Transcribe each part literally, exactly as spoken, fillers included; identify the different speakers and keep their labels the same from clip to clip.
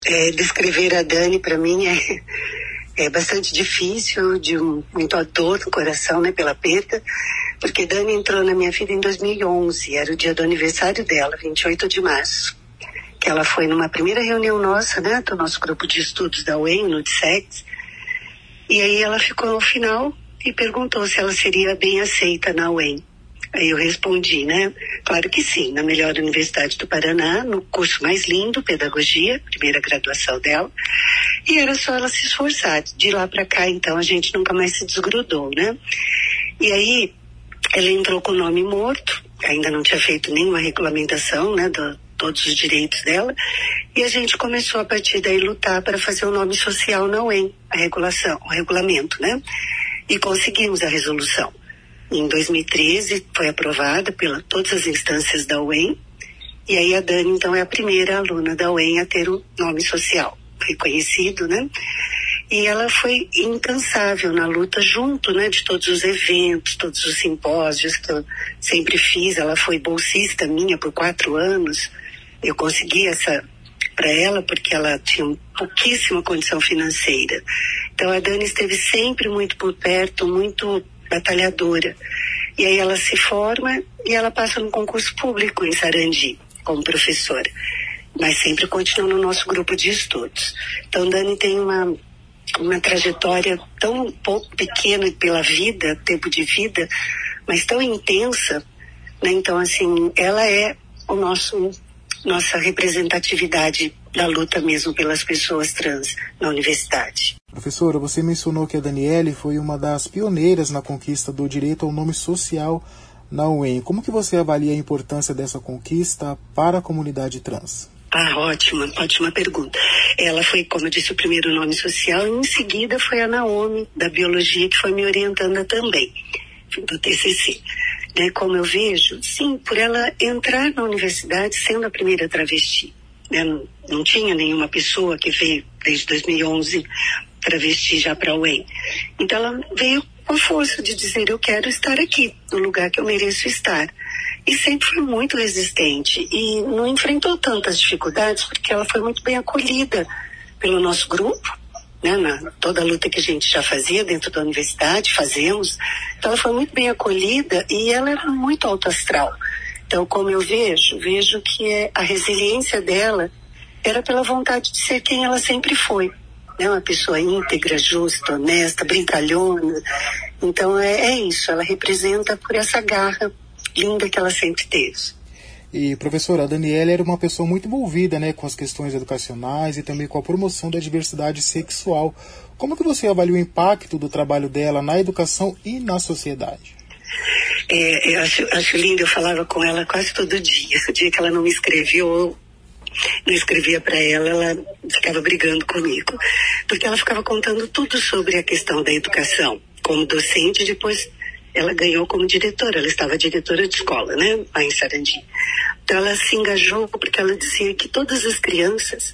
Speaker 1: é, descrever a Dani para mim é, é bastante difícil, de um, muita dor no coração, né, pela perda, porque Dani entrou na minha vida em dois mil e onze, era o dia do aniversário dela, vinte e oito de março, que ela foi numa primeira reunião nossa, né, do nosso grupo de estudos da U E M, no D S E X, e aí ela ficou no final e perguntou se ela seria bem aceita na U E M. Aí eu respondi, né? Claro que sim, na melhor universidade do Paraná, no curso mais lindo, pedagogia, primeira graduação dela. E era só ela se esforçar. De lá para cá, então, a gente nunca mais se desgrudou, né? E aí, ela entrou com o nome morto, ainda não tinha feito nenhuma regulamentação, né, de todos os direitos dela. E a gente começou, a partir daí, lutar para fazer o nome social na U E M, a regulação, o regulamento, né? E conseguimos a resolução. Em dois mil e treze foi aprovada por todas as instâncias da U E M, e aí a Dani então é a primeira aluna da U E M a ter o nome social reconhecido, né? E ela foi incansável na luta junto, né, de todos os eventos, todos os simpósios que eu sempre fiz. Ela foi bolsista minha por quatro anos. Eu consegui essa para ela porque ela tinha pouquíssima condição financeira. Então a Dani esteve sempre muito por perto, muito batalhadora. E aí ela se forma e ela passa no concurso público em Sarandi, como professora. Mas sempre continua no nosso grupo de estudos. Então, Dani tem uma, uma trajetória tão pouco pequena pela vida, tempo de vida, mas tão intensa, né? Então, assim, ela é o nosso, nossa representatividade da luta mesmo pelas pessoas trans na universidade.
Speaker 2: Professora, você mencionou que a Daniele foi uma das pioneiras na conquista do direito ao nome social na U E M. Como que você avalia a importância dessa conquista para a comunidade trans?
Speaker 1: Ah, ótima, ótima pergunta. Ela foi, como eu disse, o primeiro nome social, e em seguida foi a Naomi, da biologia, que foi me orientando também, do T C C. Né, como eu vejo, sim, por ela entrar na universidade sendo a primeira travesti. Né, não, não tinha nenhuma pessoa que veio desde dois mil e onze travesti já para a U E M. Então ela veio com a força de dizer, eu quero estar aqui, no lugar que eu mereço estar. E sempre foi muito resistente e não enfrentou tantas dificuldades porque ela foi muito bem acolhida pelo nosso grupo, né, na toda a luta que a gente já fazia dentro da universidade, fazemos. Então ela foi muito bem acolhida e ela era muito alto astral. Então, como eu vejo, vejo que é, a resiliência dela era pela vontade de ser quem ela sempre foi. Né, uma pessoa íntegra, justa, honesta, brincalhona. Então é, é isso, ela representa por essa garra linda que ela sempre teve.
Speaker 2: E, professora, a Daniela era uma pessoa muito envolvida, né, com as questões educacionais e também com a promoção da diversidade sexual. Como que você avalia o impacto do trabalho dela na educação e na sociedade?
Speaker 1: É, eu acho, acho lindo, eu falava com ela quase todo dia. O dia que ela não me escreveu ou não escrevia para ela, ela ficava brigando comigo. Porque ela ficava contando tudo sobre a questão da educação. Como docente, depois ela ganhou como diretora, ela estava diretora de escola, né, lá em Sarandi. Então ela se engajou porque ela dizia que todas as crianças,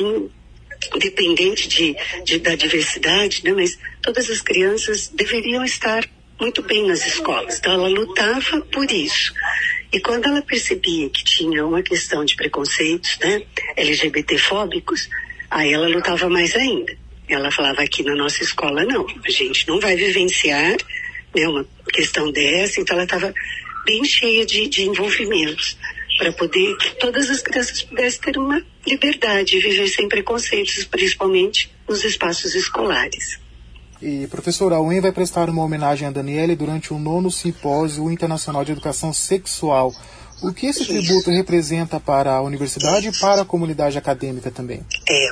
Speaker 1: independente de, de, da diversidade, né, mas todas as crianças deveriam estar muito bem nas escolas. Então ela lutava por isso. E quando ela percebia que tinha uma questão de preconceitos, né, L G B T-fóbicos, aí ela lutava mais ainda. Ela falava, aqui na nossa escola não, a gente não vai vivenciar, né, uma questão dessa. Então ela estava bem cheia de, de envolvimentos para poder que todas as crianças pudessem ter uma liberdade, viver sem preconceitos, principalmente nos espaços escolares.
Speaker 2: E, professora, a U E M vai prestar uma homenagem a Daniele durante o nono Simpósio Internacional de Educação Sexual. O que esse tributo representa para a universidade e para a comunidade acadêmica também?
Speaker 1: É,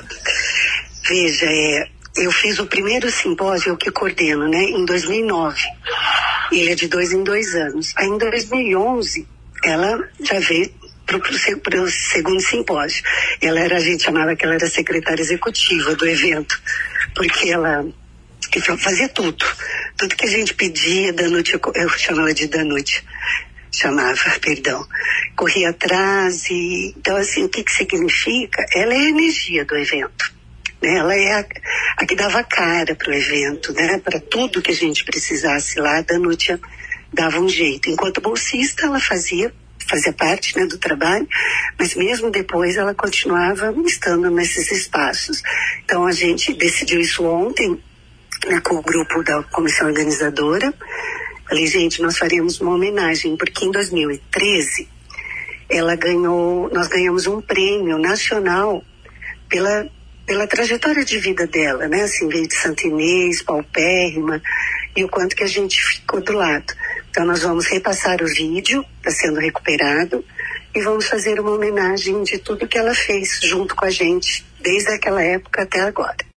Speaker 1: veja, é, eu fiz o primeiro simpósio, eu que coordeno, né, em dois mil e nove. Ele é de dois em dois anos. Aí em dois mil e onze, ela já veio para o segundo simpósio. Ela era, a gente chamava que ela era secretária executiva do evento, porque ela fazia tudo. Tudo que a gente pedia, Danute, eu chamava de Danute, chamava, perdão, corria atrás. E, então, assim, o que que significa? Ela é a energia do evento. Né? Ela é a, a que dava cara para o evento, né? Para tudo que a gente precisasse lá, a Danute dava um jeito. Enquanto bolsista, ela fazia fazia parte, né, do trabalho, mas mesmo depois ela continuava estando nesses espaços. Então a gente decidiu isso ontem, né, com o grupo da comissão organizadora. Falei, gente, nós faríamos uma homenagem, porque em dois mil e treze ela ganhou, nós ganhamos um prêmio nacional pela, pela trajetória de vida dela, né? Assim, veio de Santa Inês, paupérrima, e o quanto que a gente ficou do lado. Então nós vamos repassar o vídeo, está sendo recuperado, e vamos fazer uma homenagem de tudo que ela fez junto com a gente, desde aquela época até agora.